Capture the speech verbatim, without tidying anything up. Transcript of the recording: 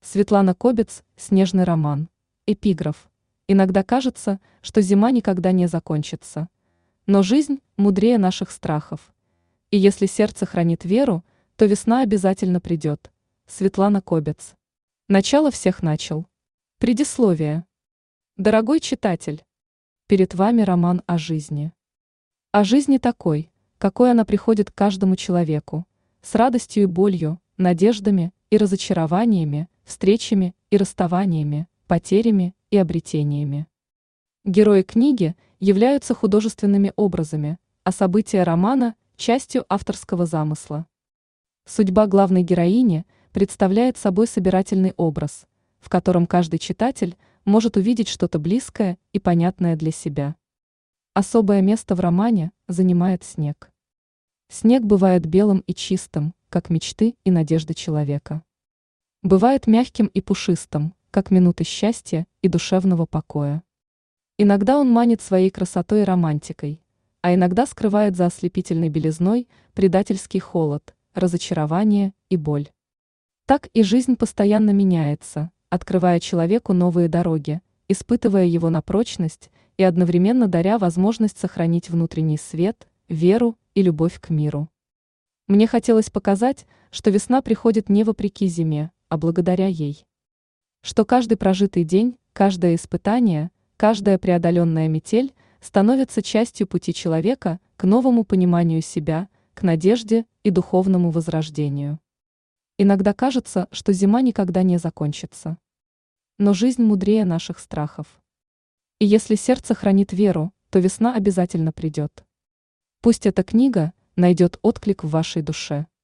Светлана Кобец, «Снежный роман». Эпиграф. Иногда кажется, что зима никогда не закончится. Но жизнь мудрее наших страхов. И если сердце хранит веру, то весна обязательно придет. Светлана Кобец. Начало всех начал. Предисловие. Дорогой читатель, перед вами роман о жизни. О жизни такой, какой она приходит к каждому человеку, с радостью и болью, надеждами и разочарованиями, встречами и расставаниями, потерями и обретениями. Герои книги являются художественными образами, а события романа – частью авторского замысла. Судьба главной героини представляет собой собирательный образ, в котором каждый читатель может увидеть что-то близкое и понятное для себя. Особое место в романе занимает снег. Снег бывает белым и чистым, как мечты и надежды человека. Бывает мягким и пушистым, как минуты счастья и душевного покоя. Иногда он манит своей красотой и романтикой, а иногда скрывает за ослепительной белизной предательский холод, разочарование и боль. Так и жизнь постоянно меняется, открывая человеку новые дороги, испытывая его на прочность и одновременно даря возможность сохранить внутренний свет, веру и любовь к миру. Мне хотелось показать, что весна приходит не вопреки зиме, а благодаря ей. Что каждый прожитый день, каждое испытание, каждая преодоленная метель становится частью пути человека к новому пониманию себя, к надежде и духовному возрождению. Иногда кажется, что зима никогда не закончится. Но жизнь мудрее наших страхов. И если сердце хранит веру, то весна обязательно придет. Пусть эта книга найдет отклик в вашей душе.